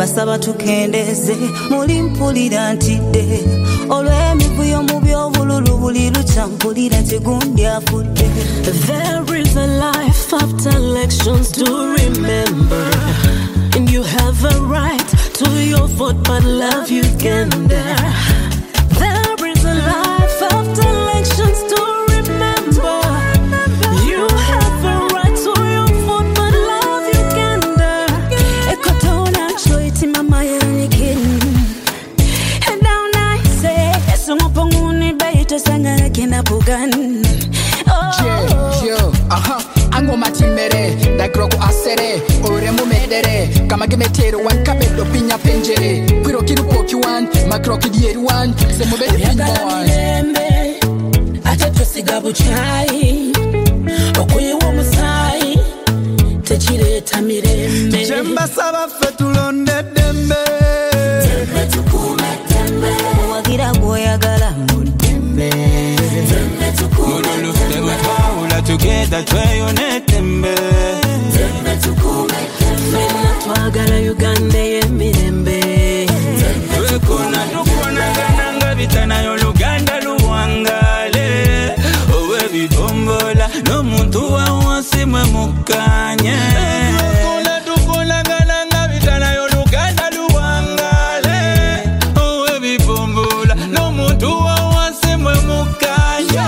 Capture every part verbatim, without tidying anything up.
mbasaba tukendeze mulimpulira ntidde olw'emivuyo mu by'obululu buli lucampulira nti gundi afudde. There is a life after elections to remember, and you have a right to your vote, but love Uganda. There is a life after elections to remember. You have a right to your vote, but love Uganda. Ekotona choiti mama yanikin. And down I say, esumoponguni baito sangara kina pugan. Oh, yo, aha. Ango matimere, da kroko asere, oremo medere, kama gemetero wan kabedo pinya penjere, kwiro kiru poki wan, makroki dieru wan, se mobede pinya wan. Mirembe, ateto sigabu chai, okuye wo musai, techireta mirembe. Chemba saba fetulonde dembe, dembe tukume dembe, wagira goyagala mu dembe, dembe tukume dembe. Together try on it tembe tembe tukume tembe twagala Uganda yemirembe wekona tukona gananga bitana yo Uganda luwangale owe bibombola no muntu wa wansi mwe mukanye wekona tukona gananga bitana yo Uganda luwangale owe bibombola no muntu wa wansi mwe mukanye.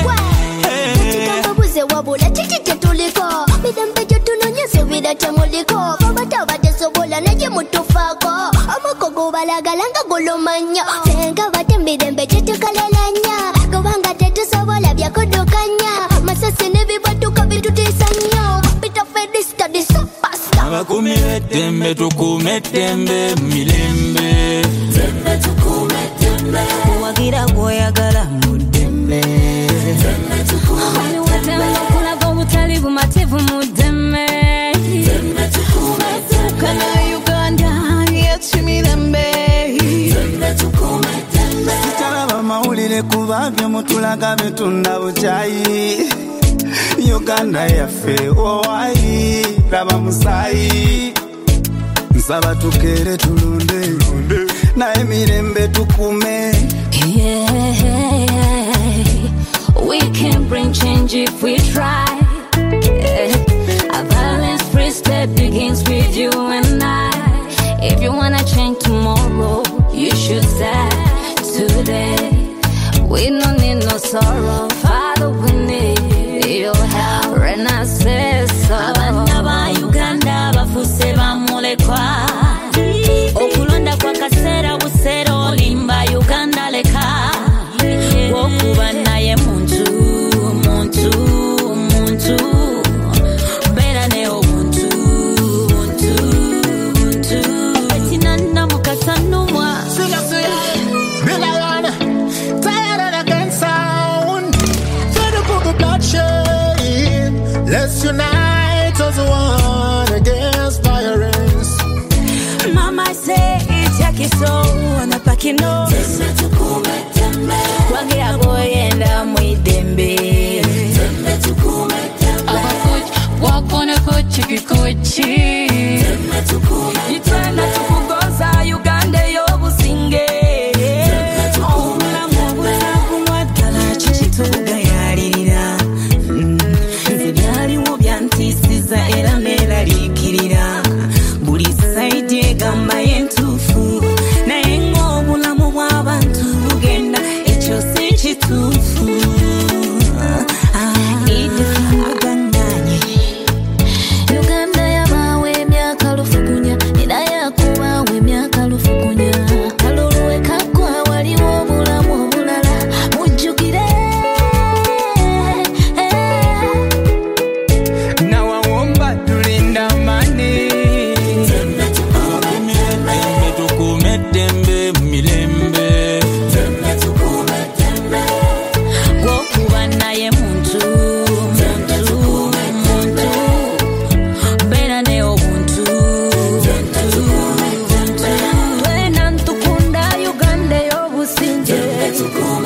Wabula chichite tuliko midambe jotunonyese vida chamuliko babata batesobola naye mutufako amakogo balagalanga golomanya senga batembidembe chetukalelanya gobanga tetusobola byakudukanya masasi nebibatuka bitutisanya bita fedista disapasta abakumi betembe tukume tembe milembe tembe tukume tembe wagira goyagala mu dembe tembe tukume mativu mudeme tembe tukume tembe kana Uganda yechimirembe tembe tukume tembe sitalaba mawulire kubabye mutulaga bitunda buchayi Uganda yafe owayi raba musayi nsaba tukere tulunde na emirembe tukume. Yeah, we can bring change if we try. A violence-free step begins with you and I. If you wanna change tomorrow, you should start today. We don't need no sorrow, Father, we need your help. Rena says so. Abana ba Uganda bafuse bamulekwa okulonda kwa kasera busero limba Uganda leka wokuba naye muntu muntu muntu bera ne omuntu muntu muntu etinanda mukasanumwa let's unite as one against violence. Mama say it's yaki so wanapakino tembe tukume tembe wagira boyenda mwidembe tembe tukume tembe abakuch walk on a kuchi kuchi tembe tukume itwana tukugoza Uganda yobusinge tembe tukume tembe kumwatala chichituga yalirira nzibyaliwo byantisiza era neralikirira buli side egamba yentufu naye ng'obulamu bw'abantu bugenda ekyo si kituufu. Uganda yabawe emyaka lufukunya era yakubawe emyaka lufukunya kaluluwe kakwa waliwo obulamu obulala mujjukire. nawawomba tulinda mani tembe tukume tembe tukume tembe milembe tembe tukume tembe Wokuba naye muntu muntu muntu bera ne obuntu buntu twena ntukunda Uganda y'obusinge.